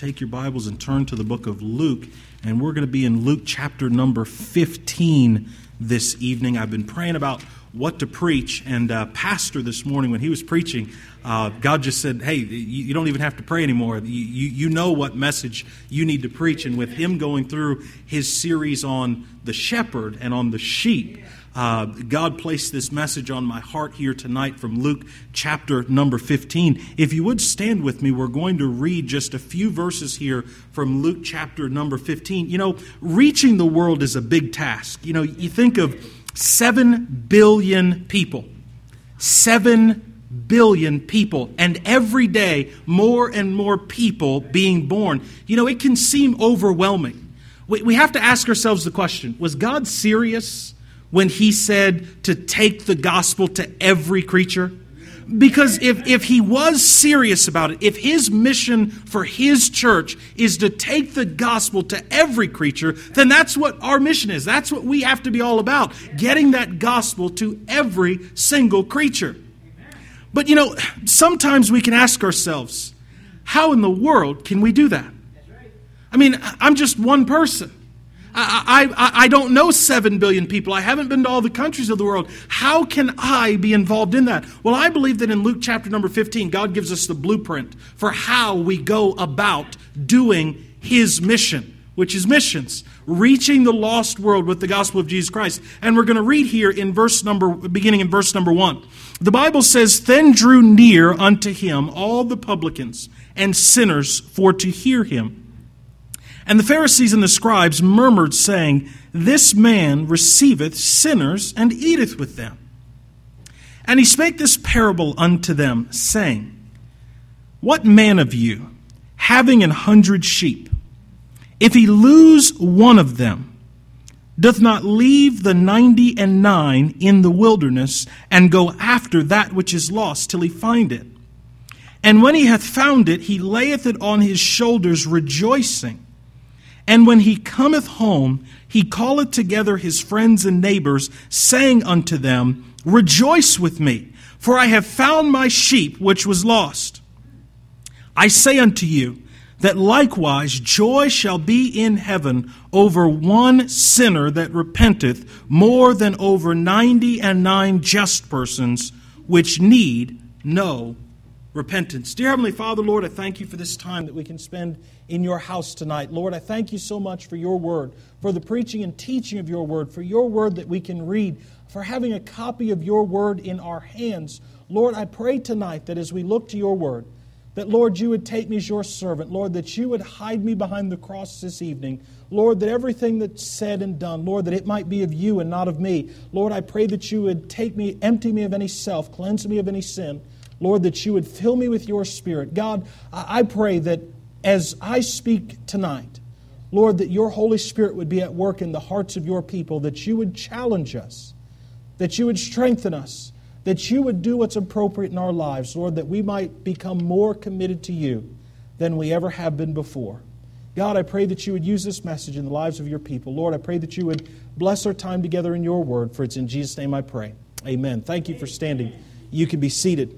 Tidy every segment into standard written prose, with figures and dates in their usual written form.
take your Bibles and turn to the book of Luke, and we're going to be in Luke chapter number 15 this evening. I've been praying about what to preach, and Pastor this morning, when he was preaching, God just said, hey, you don't even have to pray anymore. You know what message you need to preach, and with him going through his series on the shepherd and on the sheep, God placed this message on my heart here tonight from Luke chapter number 15. If you would stand with me, we're going to read just a few verses here from Luke chapter number 15. You know, reaching the world is a big task. You know, you think of 7 billion people. 7 billion people. And every day, more and more people being born. You know, it can seem overwhelming. We have to ask ourselves the question, was God serious when he said to take the gospel to every creature? Because if he was serious about it, if his mission for his church is to take the gospel to every creature, then that's what our mission is. That's what we have to be all about, getting that gospel to every single creature. But you know, sometimes we can ask ourselves, how in the world can we do that? I mean, I'm just one person. I don't know 7 billion people. I haven't been to all the countries of the world. How can I be involved in that? Well, I believe that in Luke chapter number 15, God gives us the blueprint for how we go about doing his mission, which is missions, reaching the lost world with the gospel of Jesus Christ. And we're going to read here in beginning in verse number 1. The Bible says, "Then drew near unto him all the publicans and sinners for to hear him. And the Pharisees and the scribes murmured, saying, This man receiveth sinners and eateth with them. And he spake this parable unto them, saying, What man of you, having 100 sheep, if he lose one of them, doth not leave the 99 in the wilderness, and go after that which is lost till he find it? And when he hath found it, he layeth it on his shoulders, rejoicing. And when he cometh home, he calleth together his friends and neighbors, saying unto them, Rejoice with me, for I have found my sheep which was lost. I say unto you, that likewise joy shall be in heaven over one sinner that repenteth, more than over 99 just persons which need no repentance." Dear Heavenly Father, Lord, I thank you for this time that we can spend in your house tonight. Lord, I thank you so much for your word, for the preaching and teaching of your word, for your word that we can read, for having a copy of your word in our hands. Lord, I pray tonight that as we look to your word, that, Lord, you would take me as your servant. Lord, that you would hide me behind the cross this evening. Lord, that everything that's said and done, Lord, that it might be of you and not of me. Lord, I pray that you would take me, empty me of any self, cleanse me of any sin. Lord, that you would fill me with your Spirit. God, I pray that as I speak tonight, Lord, that your Holy Spirit would be at work in the hearts of your people, that you would challenge us, that you would strengthen us, that you would do what's appropriate in our lives, Lord, that we might become more committed to you than we ever have been before. God, I pray that you would use this message in the lives of your people. Lord, I pray that you would bless our time together in your word, for it's in Jesus' name I pray. Amen. Thank you for standing. You can be seated.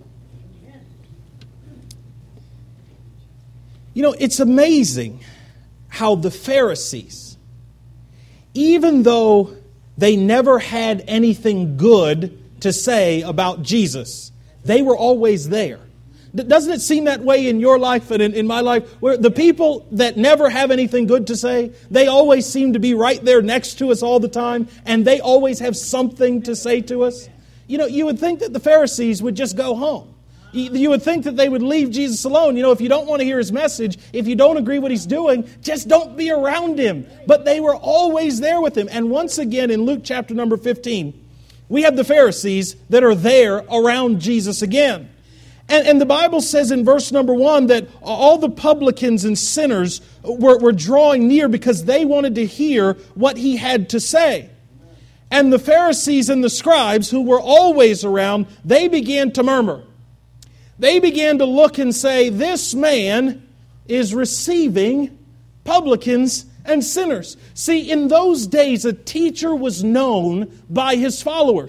You know, it's amazing how the Pharisees, even though they never had anything good to say about Jesus, they were always there. Doesn't it seem that way in your life and in my life? Where the people that never have anything good to say, they always seem to be right there next to us all the time, and they always have something to say to us. You know, you would think that the Pharisees would just go home. You would think that they would leave Jesus alone. You know, if you don't want to hear his message, if you don't agree what he's doing, just don't be around him. But they were always there with him. And once again, in Luke chapter number 15, we have the Pharisees that are there around Jesus again. And the Bible says in verse number 1 that all the publicans and sinners were drawing near because they wanted to hear what he had to say. And the Pharisees and the scribes, who were always around, they began to murmur. They began to look and say, this man is receiving publicans and sinners. See, in those days, a teacher was known by his followers.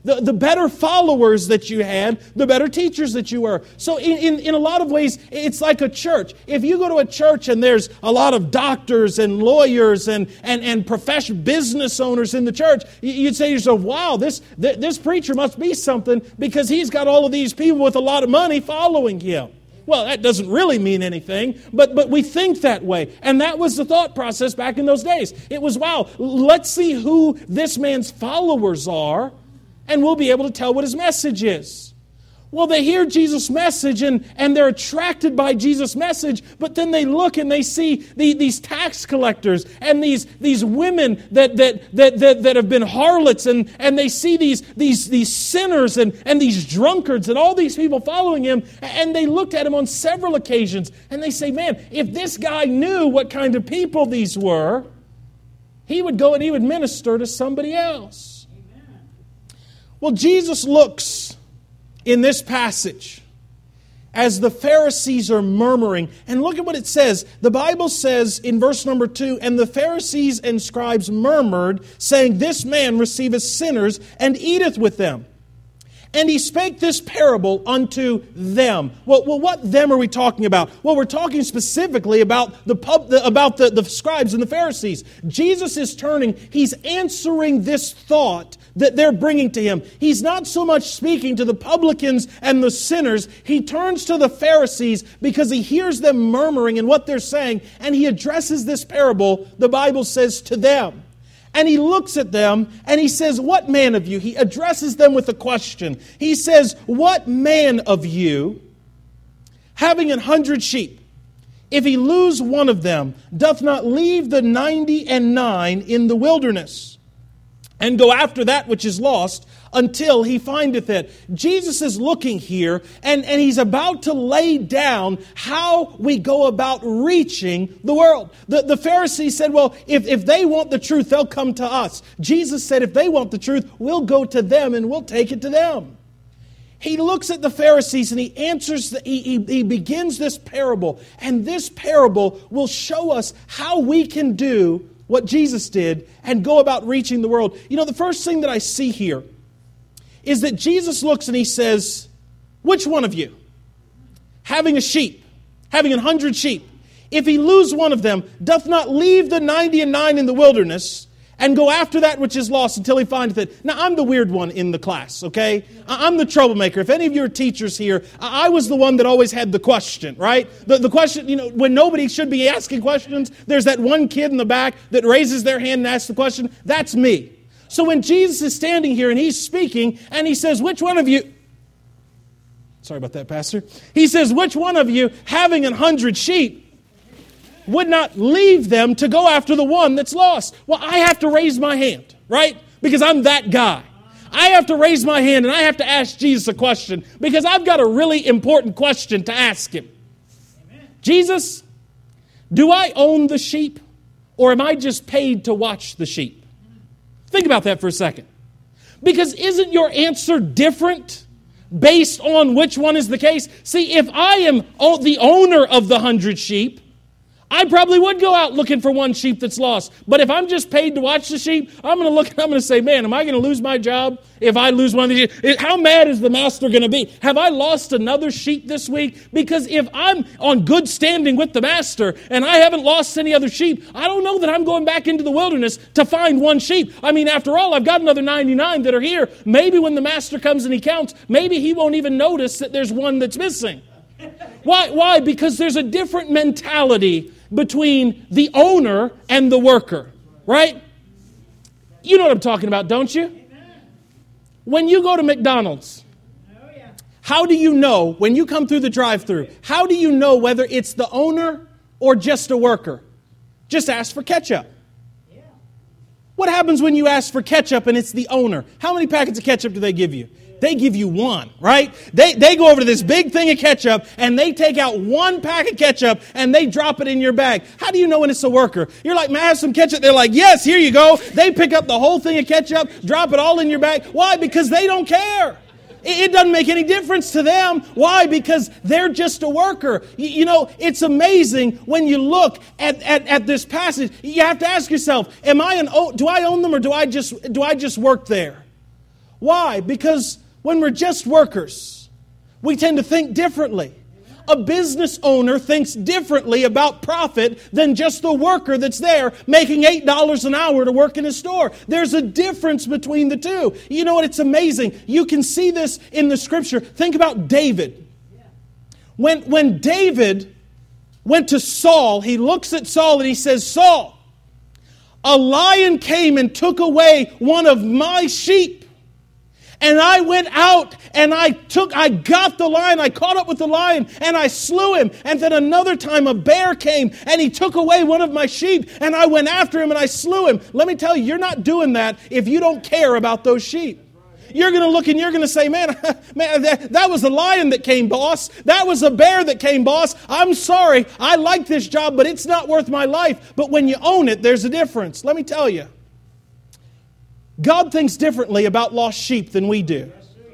the better followers that you had, the better teachers that you were. So in a lot of ways, it's like a church. If you go to a church and there's a lot of doctors and lawyers and professional business owners in the church, you'd say to yourself, wow, this preacher must be something because he's got all of these people with a lot of money following him. Well, that doesn't really mean anything, but we think that way. And that was the thought process back in those days. It was, wow, let's see who this man's followers are, and we'll be able to tell what his message is. Well, they hear Jesus' message and they're attracted by Jesus' message, but then they look and they see these tax collectors and these women that have been harlots, and they see these sinners and these drunkards and all these people following him, and they looked at him on several occasions and they say, man, if this guy knew what kind of people these were, he would go and he would minister to somebody else. Amen. Well, Jesus looks in this passage as the Pharisees are murmuring. And look at what it says. The Bible says in verse number 2, and the Pharisees and scribes murmured, saying, this man receiveth sinners and eateth with them. And he spake this parable unto them. Well, what them are we talking about? Well, we're talking specifically about the scribes and the Pharisees. Jesus is turning, he's answering this thought that they're bringing to him. He's not so much speaking to the publicans and the sinners. He turns to the Pharisees because he hears them murmuring and what they're saying, and he addresses this parable, the Bible says, to them. And he looks at them and he says, what man of you? He addresses them with a question. He says, what man of you, having 100 sheep, if he lose one of them, doth not leave the 99 in the wilderness, and go after that which is lost until he findeth it? Jesus is looking here, and he's about to lay down how we go about reaching the world. The Pharisees said, well, if they want the truth, they'll come to us. Jesus said, if they want the truth, we'll go to them and we'll take it to them. He looks at the Pharisees and he answers, he begins this parable, and this parable will show us how we can do what Jesus did and go about reaching the world. You know, the first thing that I see here is that Jesus looks and he says, which one of you, having 100 sheep, if he lose one of them, doth not leave the 99 in the wilderness and go after that which is lost until he findeth it? Now, I'm the weird one in the class, okay? I'm the troublemaker. If any of you are teachers here, I was the one that always had the question, right? The question, you know, when nobody should be asking questions, there's that one kid in the back that raises their hand and asks the question. That's me. So when Jesus is standing here and he's speaking and he says, which one of you... Sorry about that, Pastor. He says, which one of you, having 100 sheep, would not leave them to go after the one that's lost? Well, I have to raise my hand, right? Because I'm that guy. I have to raise my hand and I have to ask Jesus a question because I've got a really important question to ask him. Amen. Jesus, do I own the sheep or am I just paid to watch the sheep? Think about that for a second. Because isn't your answer different based on which one is the case? See, if I am the owner of the 100 sheep, I probably would go out looking for one sheep that's lost. But if I'm just paid to watch the sheep, I'm going to look and I'm going to say, man, am I going to lose my job if I lose one of these sheep? How mad is the master going to be? Have I lost another sheep this week? Because if I'm on good standing with the master and I haven't lost any other sheep, I don't know that I'm going back into the wilderness to find one sheep. I mean, after all, I've got another 99 that are here. Maybe when the master comes and he counts, maybe he won't even notice that there's one that's missing. Why? Because there's a different mentality between the owner and the worker, right? You know what I'm talking about, don't you? When you go to McDonald's, how do you know, when you come through the drive-thru, how do you know whether it's the owner or just a worker? Just ask for ketchup. What happens when you ask for ketchup and it's the owner? How many packets of ketchup do they give you? They give you one, right? They go over to this big thing of ketchup and they take out one pack of ketchup and they drop it in your bag. How do you know when it's a worker? You're like, may I have some ketchup? They're like, yes, here you go. They pick up the whole thing of ketchup, drop it all in your bag. Why? Because they don't care. It doesn't make any difference to them. Why? Because they're just a worker. You know, it's amazing when you look at this passage. You have to ask yourself, do I own them or do I just work there? Why? Because when we're just workers, we tend to think differently. A business owner thinks differently about profit than just the worker that's there making $8 an hour to work in his store. There's a difference between the two. You know what? It's amazing. You can see this in the Scripture. Think about David. When David went to Saul, he looks at Saul and he says, Saul, a lion came and took away one of my sheep. And I went out and I got the lion, I caught up with the lion and I slew him. And then another time a bear came and he took away one of my sheep and I went after him and I slew him. Let me tell you, you're not doing that if you don't care about those sheep. You're going to look and you're going to say, man, that was a lion that came, boss. That was a bear that came, boss. I'm sorry, I like this job, but it's not worth my life. But when you own it, there's a difference. Let me tell you. God thinks differently about lost sheep than we do.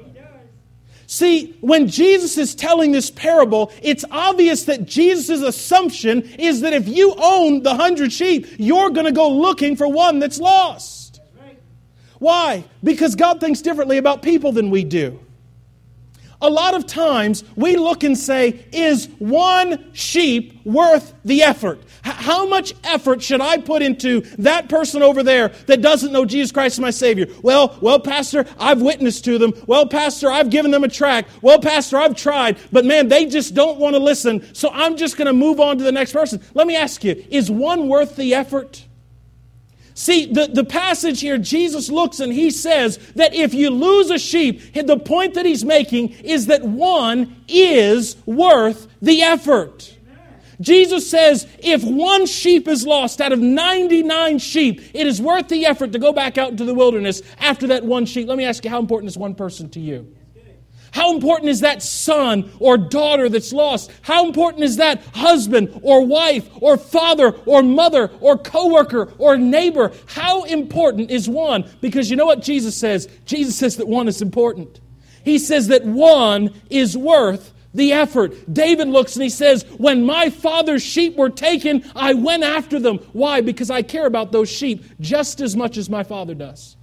See, when Jesus is telling this parable, it's obvious that Jesus' assumption is that if you own the 100 sheep, you're going to go looking for one that's lost. Why? Because God thinks differently about people than we do. A lot of times we look and say, is one sheep worth the effort? How much effort should I put into that person over there that doesn't know Jesus Christ as my Savior? Well, Pastor, I've witnessed to them. Well, Pastor, I've given them a tract. Well, Pastor, I've tried. But man, they just don't want to listen. So I'm just going to move on to the next person. Let me ask you, is one worth the effort? See, the passage here, Jesus looks and he says that if you lose a sheep, the point that he's making is that one is worth the effort. Jesus says if one sheep is lost out of 99 sheep, it is worth the effort to go back out into the wilderness after that one sheep. Let me ask you, how important is one person to you? How important is that son or daughter that's lost? How important is that husband or wife or father or mother or coworker or neighbor? How important is one? Because you know what Jesus says? Jesus says that one is important. He says that one is worth the effort. David looks and he says, when my father's sheep were taken, I went after them. Why? Because I care about those sheep just as much as my father does.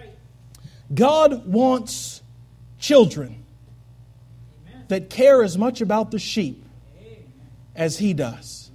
God wants children that care as much about the sheep as He does.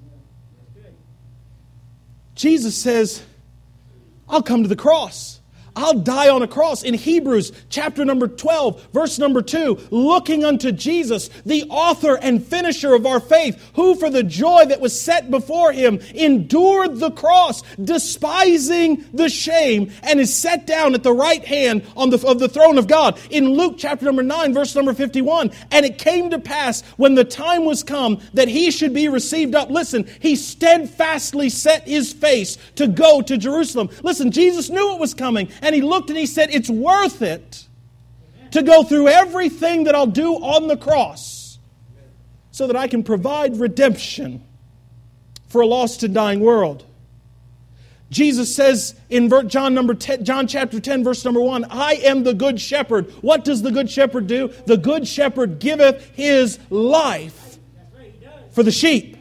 Jesus says, I'll come to the cross. I'll die on a cross. In Hebrews chapter number 12, verse number 2, looking unto Jesus, the author and finisher of our faith, who for the joy that was set before Him endured the cross, despising the shame, and is set down at the right hand of the throne of God. In Luke chapter number 9, verse number 51, and it came to pass when the time was come that He should be received up. Listen, He steadfastly set His face to go to Jerusalem. Listen, Jesus knew it was coming. And He looked and He said, it's worth it to go through everything that I'll do on the cross so that I can provide redemption for a lost and dying world. Jesus says in John chapter 10, verse number 1, I am the good shepherd. What does the good shepherd do? The good shepherd giveth his life for the sheep.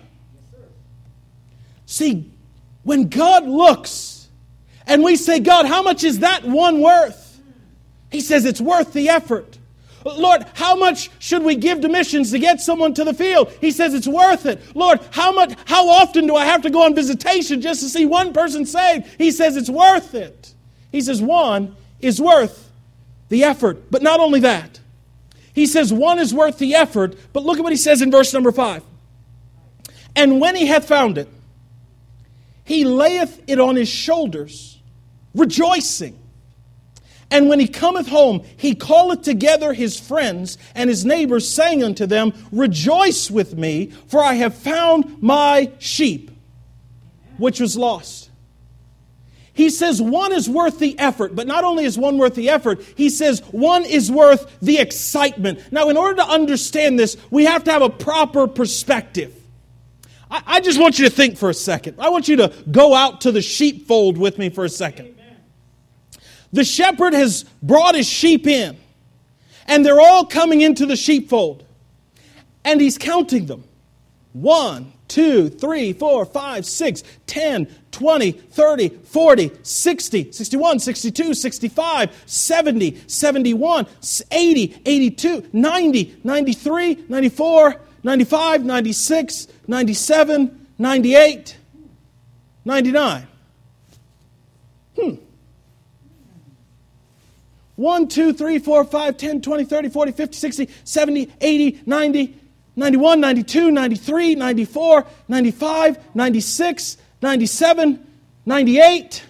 See, when God looks and we say, God, how much is that one worth? He says it's worth the effort. Lord, how much should we give to missions to get someone to the field? He says it's worth it. Lord, how often do I have to go on visitation just to see one person saved? He says it's worth it. He says one is worth the effort. But not only that. He says one is worth the effort, but look at what he says in verse number 5. And when he hath found it, he layeth it on his shoulders, rejoicing. And when he cometh home, he calleth together his friends and his neighbors, saying unto them, Rejoice with me, for I have found my sheep, which was lost. He says one is worth the effort, but not only is one worth the effort, he says one is worth the excitement. Now, in order to understand this, we have to have a proper perspective. I just want you to think for a second. I want you to go out to the sheepfold with me for a second. Amen. The shepherd has brought his sheep in, and they're all coming into the sheepfold, and he's counting them. 1, 2, 3, 4, 5, 6, 10, 20, 30, 40, 60, 61, 62, 65, 70, 71, 80, 82, 90, 93, 94, 95, 96, 97, 98, 99. 1, 2, 3, 4, 5, 10, 20, 30, 40, 50, 60, 70, 80, 90, 91, 92, 93, 94, 95, 96, 97, 98,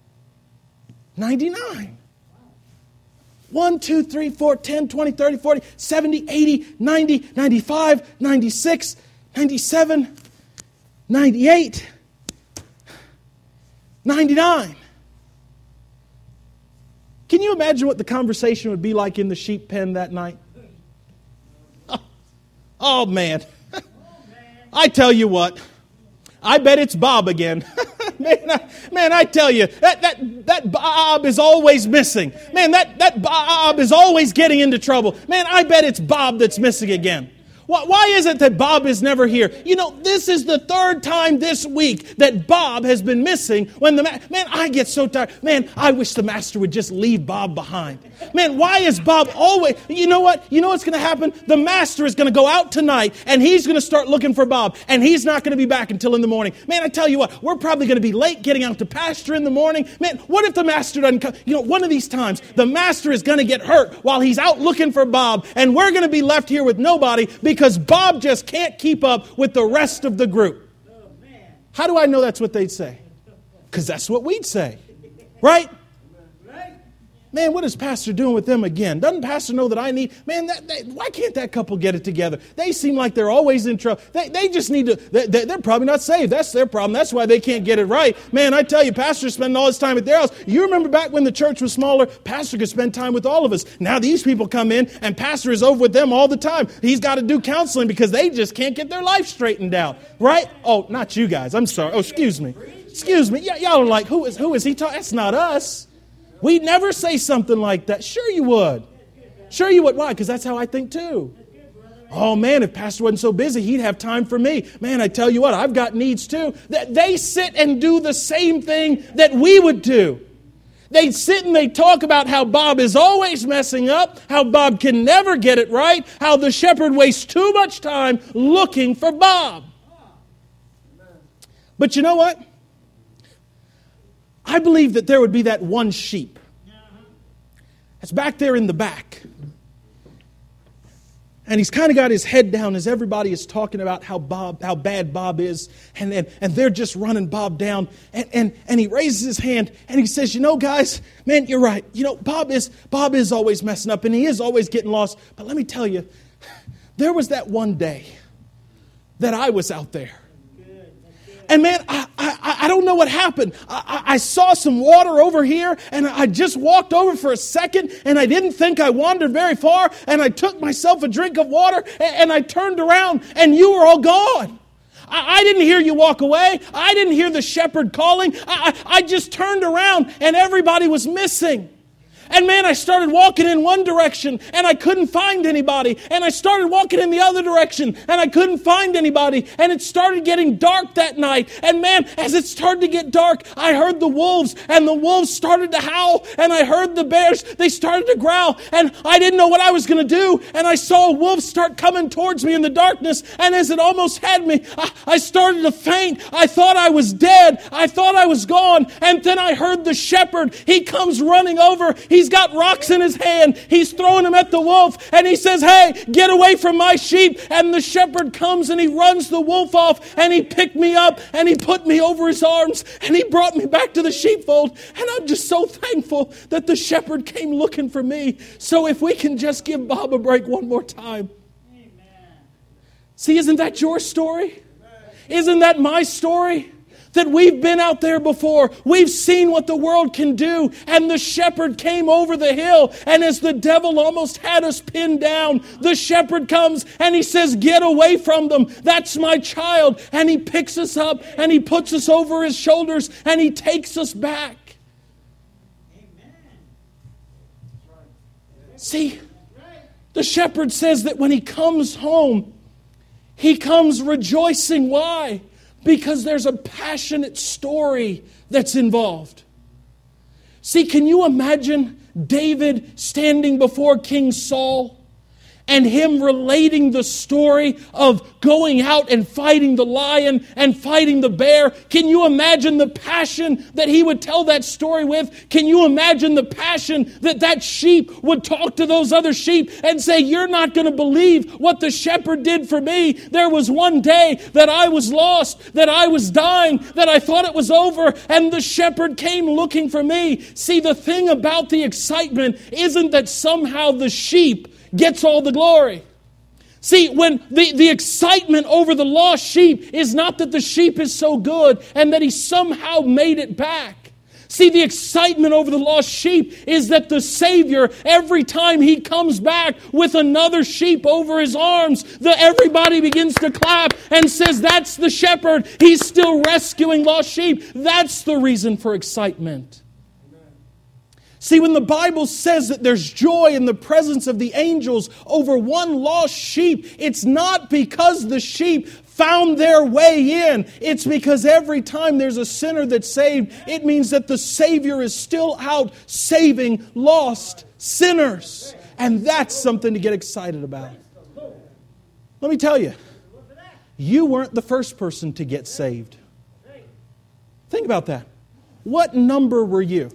99. 1, 2, 3, 4, 10, 20, 30, 40, 70, 80, 90, 95, 96, 97, 98, 99. Can you imagine what the conversation would be like in the sheep pen that night? Oh man. I tell you what. I bet it's Bob again. Man, I tell you, that Bob is always missing. Man, that Bob is always getting into trouble. Man, I bet it's Bob that's missing again. Why is it that Bob is never here? You know, this is the third time this week that Bob has been missing. When man, I get so tired. Man, I wish the master would just leave Bob behind. Man, why is Bob always... You know what? You know what's going to happen? The master is going to go out tonight, and he's going to start looking for Bob, and he's not going to be back until in the morning. Man, I tell you what, we're probably going to be late getting out to pasture in the morning. Man, what if the master doesn't come? You know, one of these times, the master is going to get hurt while he's out looking for Bob, and we're going to be left here with nobody because Bob just can't keep up with the rest of the group. How do I know that's what they'd say? Because that's what we'd say. Right? Man, what is Pastor doing with them again? Doesn't Pastor know that I need... Man, why can't that couple get it together? They seem like they're always in trouble. They just need to... They're probably not saved. That's their problem. That's why they can't get it right. Man, I tell you, Pastor's spending all his time at their house. You remember back when the church was smaller, Pastor could spend time with all of us. Now these people come in, and Pastor is over with them all the time. He's got to do counseling because they just can't get their life straightened out. Right? Oh, not you guys. I'm sorry. Oh, excuse me. Excuse me. Y'all are like, who is he talking? That's not us. We'd never say something like that. Sure you would. Sure you would. Why? Because that's how I think too. Oh man, if Pastor wasn't so busy, he'd have time for me. Man, I tell you what, I've got needs too. They sit and do the same thing that we would do. They sit and they talk about how Bob is always messing up, how Bob can never get it right, how the shepherd wastes too much time looking for Bob. But you know what? I believe that there would be that one sheep that's back there in the back. And he's kind of got his head down as everybody is talking about how bad Bob is. And they're just running Bob down. And he raises his hand and he says, you know, guys, man, you're right. You know, Bob is always messing up and he is always getting lost. But let me tell you, there was that one day that I was out there. And man, I don't know what happened. I saw some water over here, and I just walked over for a second, and I didn't think I wandered very far, and I took myself a drink of water, and I turned around, and you were all gone. I didn't hear you walk away. I didn't hear the shepherd calling. I just turned around, and everybody was missing. And man, I started walking in one direction and I couldn't find anybody. And I started walking in the other direction and I couldn't find anybody. And it started getting dark that night. And man, as it started to get dark, I heard the wolves and the wolves started to howl. And I heard the bears, they started to growl. And I didn't know what I was going to do. And I saw a wolf start coming towards me in the darkness. And as it almost had me, I started to faint. I thought I was dead. I thought I was gone. And then I heard the shepherd. He comes running over. He's got rocks in his hand. He's throwing them at the wolf. And he says, hey, get away from my sheep. And the shepherd comes and he runs the wolf off. And he picked me up and he put me over his arms. And he brought me back to the sheepfold. And I'm just so thankful that the shepherd came looking for me. So if we can just give Bob a break one more time. Amen. See, isn't that your story? Isn't that my story? That we've been out there before. We've seen what the world can do. And the shepherd came over the hill. And as the devil almost had us pinned down, the shepherd comes and he says, get away from them. That's my child. And he picks us up and he puts us over his shoulders and he takes us back. Amen. See, the shepherd says that when he comes home, He comes rejoicing. Why? Because there's a passionate story that's involved. See, can you imagine David standing before King Saul and him relating the story of going out and fighting the lion and fighting the bear? Can you imagine the passion that he would tell that story with? Can you imagine the passion that that sheep would talk to those other sheep and say, you're not going to believe what the shepherd did for me. There was one day that I was lost, that I was dying, that I thought it was over, and the shepherd came looking for me. See, the thing about the excitement isn't that somehow the sheep gets all the glory. See, when the excitement over the lost sheep is not that the sheep is so good and that he somehow made it back. See, the excitement over the lost sheep is that the Savior, every time he comes back with another sheep over his arms, everybody begins to clap and says, that's the shepherd. He's still rescuing lost sheep. That's the reason for excitement. See, when the Bible says that there's joy in the presence of the angels over one lost sheep, it's not because the sheep found their way in. It's because every time there's a sinner that's saved, it means that the Savior is still out saving lost sinners. And that's something to get excited about. Let me tell you, you weren't the first person to get saved. Think about that. What number were you?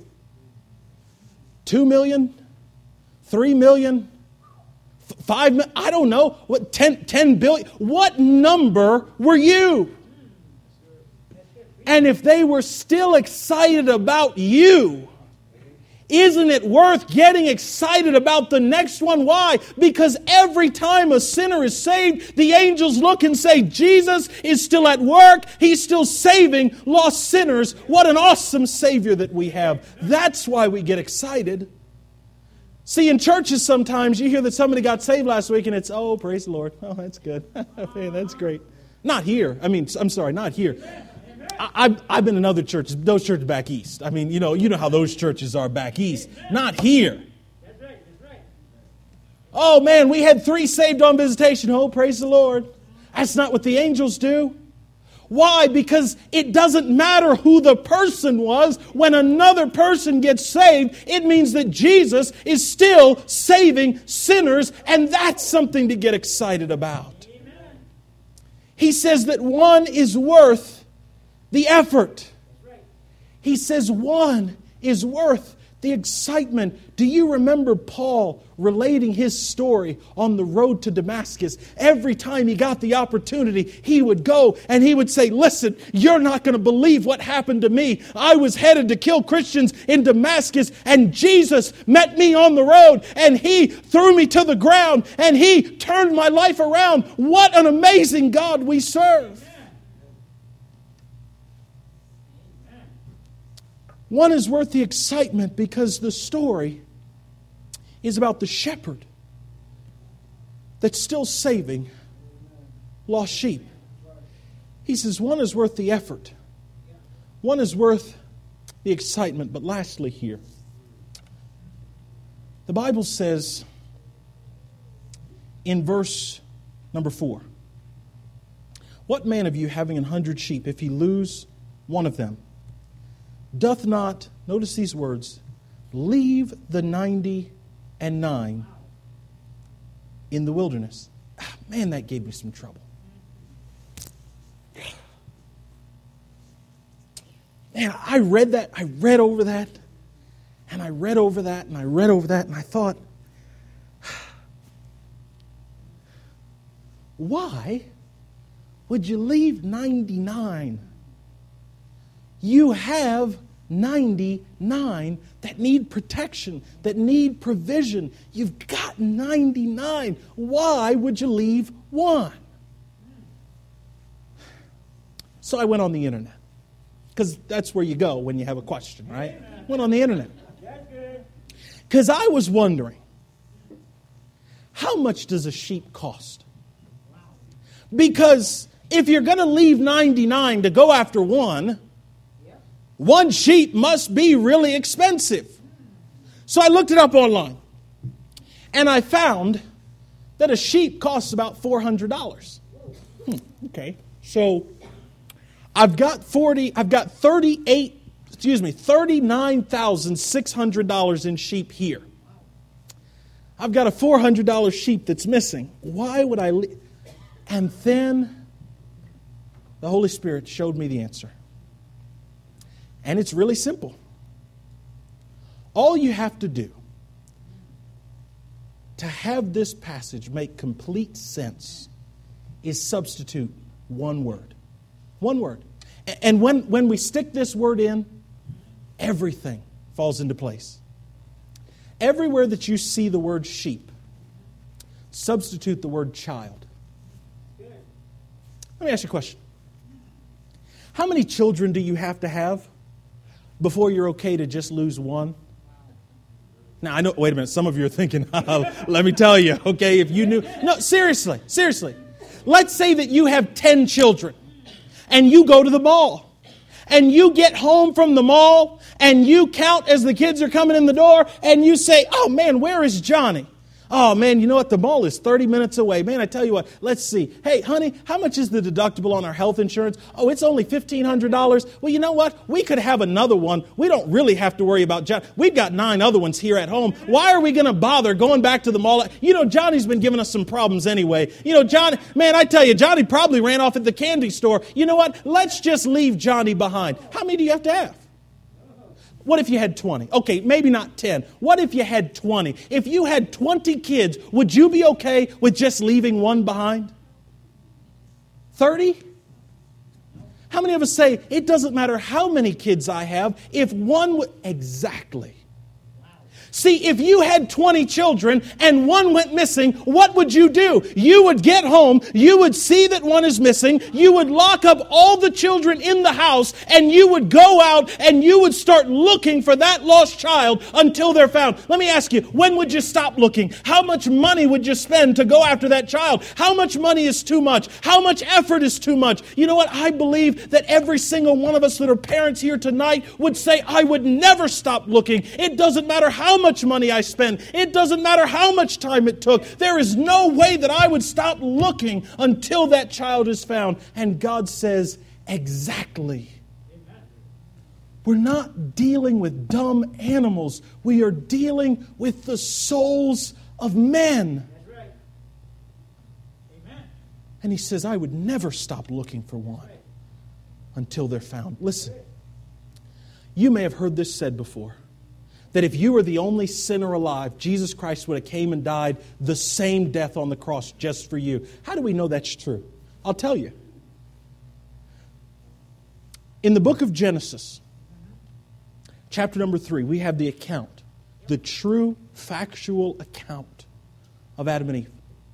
2 million? 3 million? 5 million? I don't know. What, 10 billion? What number were you? And if they were still excited about you, isn't it worth getting excited about the next one? Why? Because every time a sinner is saved, the angels look and say, Jesus is still at work. He's still saving lost sinners. What an awesome Savior that we have. That's why we get excited. See, in churches sometimes you hear that somebody got saved last week and it's, oh, praise the Lord. Oh, that's good. Man, that's great. Not here. I'm sorry, not here. I've been in other churches, those churches back east. You know how those churches are back east. Not here. That's right. Oh man, we had 3 saved on visitation. Oh, praise the Lord. That's not what the angels do. Why? Because it doesn't matter who the person was. When another person gets saved, it means that Jesus is still saving sinners, and that's something to get excited about. Amen. He says that one is worth the effort. He says one is worth the excitement. Do you remember Paul relating his story on the road to Damascus? Every time he got the opportunity, he would go and he would say, listen, you're not going to believe what happened to me. I was headed to kill Christians in Damascus, and Jesus met me on the road, and He threw me to the ground, and He turned my life around. What an amazing God we serve. One is worth the excitement because the story is about the shepherd that's still saving lost sheep. He says one is worth the effort. One is worth the excitement. But lastly here, the Bible says in verse number 4, what man of you having 100 sheep, if he lose one of them, doth not, notice these words, leave the 99 in the wilderness? Man, that gave me some trouble. Man, I read that, I read over that, and I read over that, and I read over that, and I thought, why would you leave 99? You have 99 that need protection, that need provision. You've got 99. Why would you leave one? So I went on the internet, because that's where you go when you have a question, right? Went on the internet. Because I was wondering, how much does a sheep cost? Because if you're going to leave 99 to go after one sheep must be really expensive. So I looked it up online. And I found that a sheep costs about $400. Okay. So I've got $39,600 in sheep here. I've got a $400 sheep that's missing. Why would I And then the Holy Spirit showed me the answer. And it's really simple. All you have to do to have this passage make complete sense is substitute one word. One word. And when we stick this word in, everything falls into place. Everywhere that you see the word sheep, substitute the word child. Let me ask you a question. How many children do you have before you're okay to just lose one? Now, I know, wait a minute, some of you are thinking, let me tell you, okay, if you knew. No, seriously. Let's say that you have 10 children and you go to the mall and you get home from the mall and you count as the kids are coming in the door and you say, oh man, where is Johnny? Oh man, you know what? The mall is 30 minutes away. Man, I tell you what, let's see. Hey, honey, how much is the deductible on our health insurance? Oh, it's only $1,500. Well, you know what? We could have another one. We don't really have to worry about John. We've got 9 other ones here at home. Why are we going to bother going back to the mall? You know, Johnny's been giving us some problems anyway. You know, Johnny, man, I tell you, Johnny probably ran off at the candy store. You know what? Let's just leave Johnny behind. How many do you have to have? What if you had 20? Okay, maybe not 10. What if you had 20? If you had 20 kids, would you be okay with just leaving one behind? 30? How many of us say, it doesn't matter how many kids I have, if one would... Exactly. See, if you had 20 children and one went missing, what would you do? You would get home, you would see that one is missing, you would lock up all the children in the house, and you would go out and you would start looking for that lost child until they're found. Let me ask you, when would you stop looking? How much money would you spend to go after that child? How much money is too much? How much effort is too much? You know what? I believe that every single one of us that are parents here tonight would say, I would never stop looking. It doesn't matter how much money I spend. It doesn't matter how much time it took. There is no way that I would stop looking until that child is found. And God says, exactly. Amen. We're not dealing with dumb animals. We are dealing with the souls of men. That's right. Amen. And He says, I would never stop looking for one until they're found. Listen, you may have heard this said before, that if you were the only sinner alive, Jesus Christ would have came and died the same death on the cross just for you. How do we know that's true? I'll tell you. In the book of Genesis, chapter number 3, we have the account, the true factual account of Adam and Eve.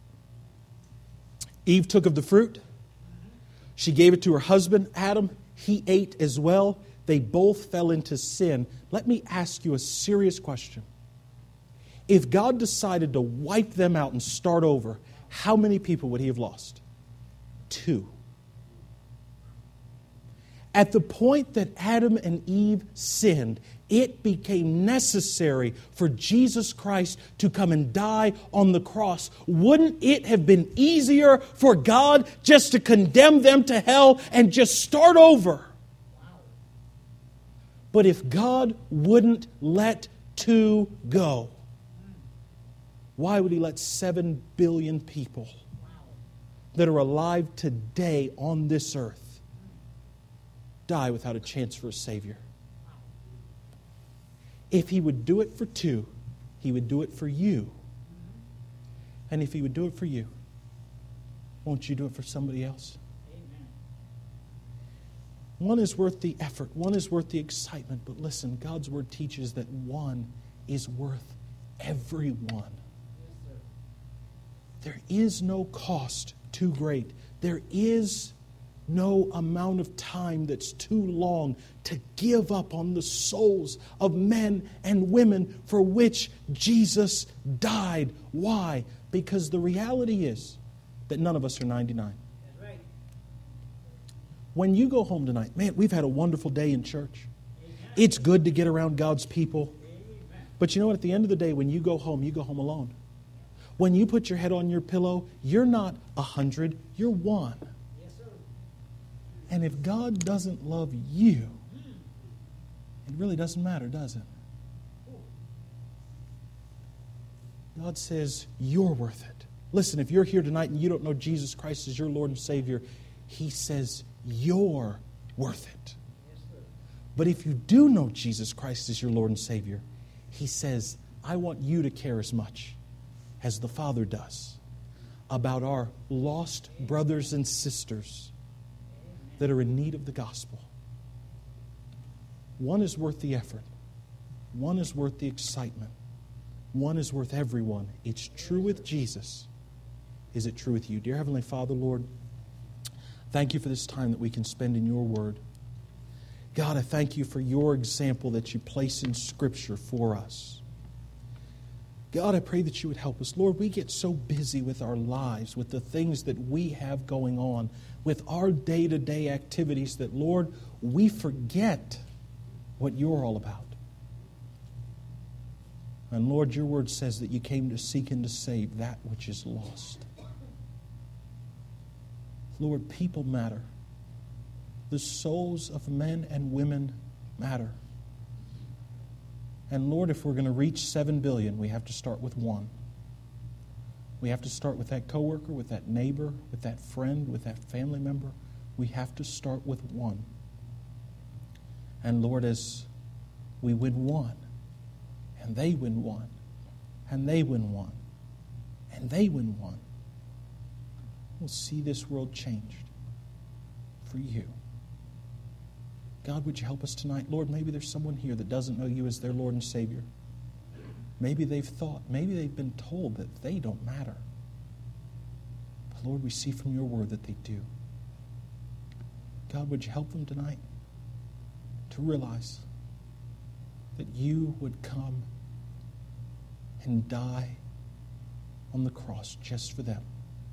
Eve took of the fruit. She gave it to her husband, Adam. He ate as well. They both fell into sin. Let me ask you a serious question. If God decided to wipe them out and start over, how many people would He have lost? 2. At the point that Adam and Eve sinned, it became necessary for Jesus Christ to come and die on the cross. Wouldn't it have been easier for God just to condemn them to hell and just start over? But if God wouldn't let 2 go, why would He let 7 billion people that are alive today on this earth die without a chance for a Savior? If He would do it for 2, He would do it for you. And if He would do it for you, won't you do it for somebody else? One is worth the effort. One is worth the excitement. But listen, God's Word teaches that one is worth every one. There is no cost too great. There is no amount of time that's too long to give up on the souls of men and women for which Jesus died. Why? Because the reality is that none of us are 99. When you go home tonight, man, we've had a wonderful day in church. Amen. It's good to get around God's people. Amen. But you know what? At the end of the day, when you go home alone. When you put your head on your pillow, you're not 100, you're 1. And if God doesn't love you, it really doesn't matter, does it? God says, you're worth it. Listen, if you're here tonight and you don't know Jesus Christ as your Lord and Savior, He says, you're worth it. But if you do know Jesus Christ as your Lord and Savior, He says, I want you to care as much as the Father does about our lost brothers and sisters that are in need of the gospel. One is worth the effort. One is worth the excitement. One is worth everyone. It's true with Jesus. Is it true with you? Dear Heavenly Father, Lord, thank you for this time that we can spend in your word. God, I thank you for your example that you place in Scripture for us. God, I pray that you would help us. Lord, we get so busy with our lives, with the things that we have going on, with our day-to-day activities that, Lord, we forget what you're all about. And Lord, your word says that you came to seek and to save that which is lost. Lord, people matter. The souls of men and women matter. And Lord, if we're going to reach 7 billion, we have to start with one. We have to start with that coworker, with that neighbor, with that friend, with that family member. We have to start with one. And Lord, as we win one, and they win one, and they win one, and they win one, we'll see this world changed for you. God, would you help us tonight? Lord, maybe there's someone here that doesn't know you as their Lord and Savior. Maybe they've thought, maybe they've been told that they don't matter. But Lord, we see from your word that they do. God, would you help them tonight to realize that you would come and die on the cross just for them.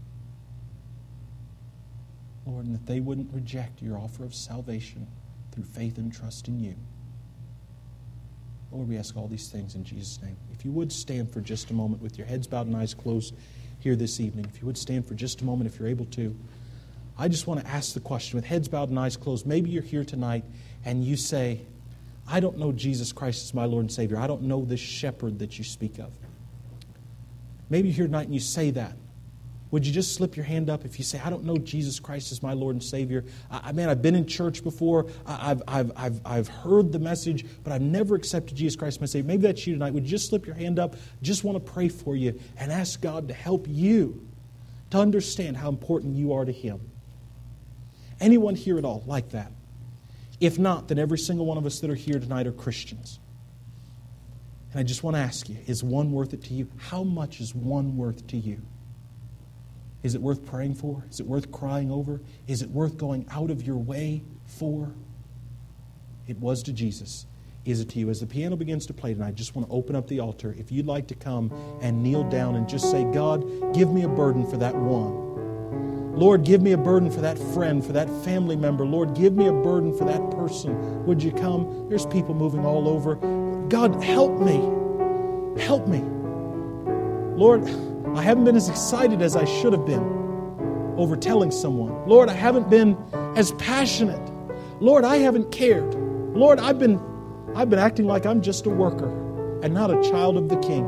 Lord, and that they wouldn't reject your offer of salvation through faith and trust in you. Lord, we ask all these things in Jesus' name. If you would stand for just a moment with your heads bowed and eyes closed here this evening. If you would stand for just a moment if you're able to. I just want to ask the question with heads bowed and eyes closed. Maybe you're here tonight and you say, I don't know Jesus Christ as my Lord and Savior. I don't know this shepherd that you speak of. Maybe you're here tonight and you say that. Would you just slip your hand up if you say, I don't know Jesus Christ as my Lord and Savior. I've been in church before. I've heard the message, but I've never accepted Jesus Christ as my Savior. Maybe that's you tonight. Would you just slip your hand up? Just want to pray for you and ask God to help you to understand how important you are to Him. Anyone here at all like that? If not, then every single one of us that are here tonight are Christians. And I just want to ask you, is one worth it to you? How much is one worth to you? Is it worth praying for? Is it worth crying over? Is it worth going out of your way for? It was to Jesus. Is it to you? As the piano begins to play tonight, I just want to open up the altar. If you'd like to come and kneel down and just say, God, give me a burden for that one. Lord, give me a burden for that friend, for that family member. Lord, give me a burden for that person. Would you come? There's people moving all over. God, help me. Help me. Lord, I haven't been as excited as I should have been over telling someone. Lord, I haven't been as passionate. Lord, I haven't cared. Lord, I've been acting like I'm just a worker and not a child of the King.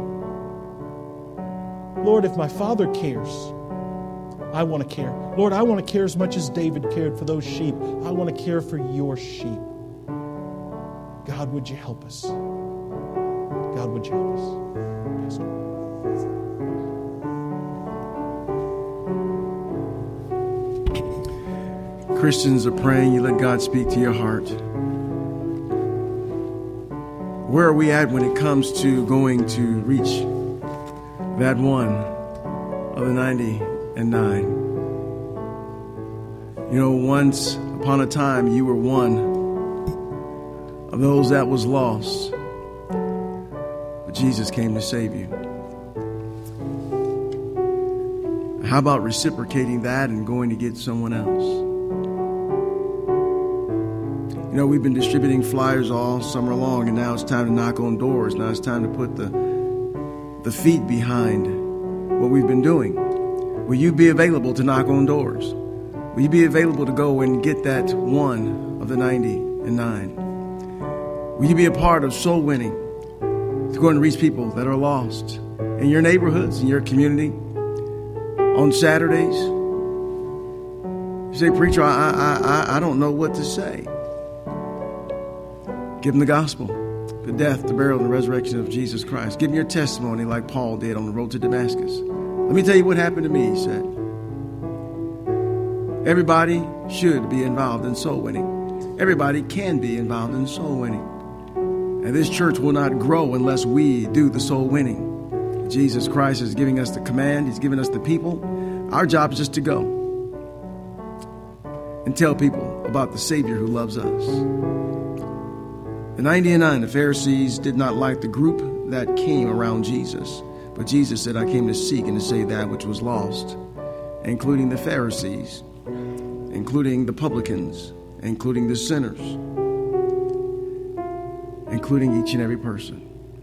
Lord, if my Father cares, I want to care. Lord, I want to care as much as David cared for those sheep. I want to care for your sheep. God, would you help us? God, would you help us? Pastor. Christians are praying, you let God speak to your heart. Where are we at when it comes to going to reach that one of the 99? You know, once upon a time, you were one of those that was lost, but Jesus came to save you. How about reciprocating that and going to get someone else? You know, we've been distributing flyers all summer long, and now it's time to knock on doors. Now it's time to put the feet behind what we've been doing. Will you be available to knock on doors? Will you be available to go and get that one of the 99? Will you be a part of soul winning, to go and reach people that are lost in your neighborhoods, in your community, on Saturdays? You say, preacher, I don't know what to say. Give them the gospel, the death, the burial, and the resurrection of Jesus Christ. Give them your testimony like Paul did on the road to Damascus. Let me tell you what happened to me, he said. Everybody should be involved in soul winning. Everybody can be involved in soul winning. And this church will not grow unless we do the soul winning. Jesus Christ is giving us the command. He's giving us the people. Our job is just to go and tell people about the Savior who loves us. The 99, the Pharisees did not like the group that came around Jesus. But Jesus said, I came to seek and to save that which was lost, including the Pharisees, including the publicans, including the sinners, including each and every person.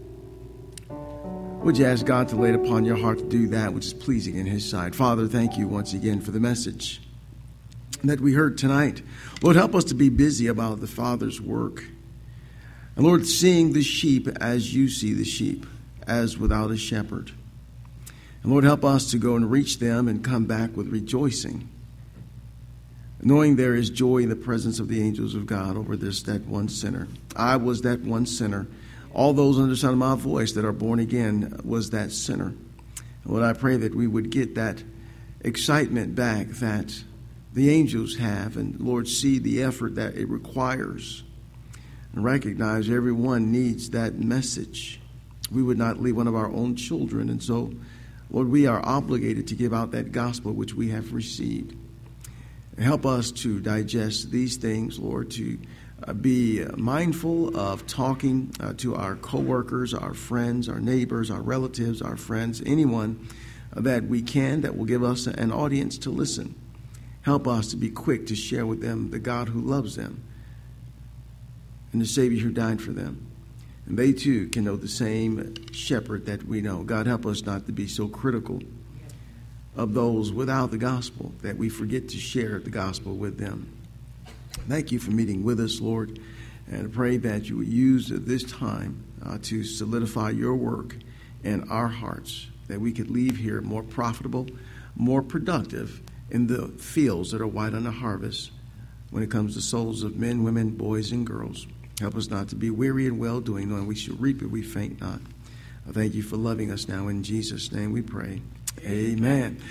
Would you ask God to lay it upon your heart to do that which is pleasing in His sight? Father, thank you once again for the message that we heard tonight. Lord, help us to be busy about the Father's work. And Lord, seeing the sheep as you see the sheep, as without a shepherd. And Lord, help us to go and reach them and come back with rejoicing, knowing there is joy in the presence of the angels of God over that one sinner. I was that one sinner. All those under the sound of my voice that are born again was that sinner. And Lord, I pray that we would get that excitement back that the angels have, and Lord, see the effort that it requires, and recognize everyone needs that message. We would not leave one of our own children, and so, Lord, we are obligated to give out that gospel which we have received. Help us to digest these things, Lord, to be mindful of talking to our coworkers, our friends, our neighbors, our relatives, our friends, anyone that we can that will give us an audience to listen. Help us to be quick to share with them the God who loves them and the Savior who died for them. And they too can know the same shepherd that we know. God, help us not to be so critical of those without the gospel that we forget to share the gospel with them. Thank you for meeting with us, Lord, and I pray that you would use this time to solidify your work in our hearts, that we could leave here more profitable, more productive in the fields that are white on the harvest when it comes to souls of men, women, boys, and girls. Help us not to be weary in well-doing, knowing we shall reap if we faint not. I thank you for loving us now. In Jesus' name we pray. Amen.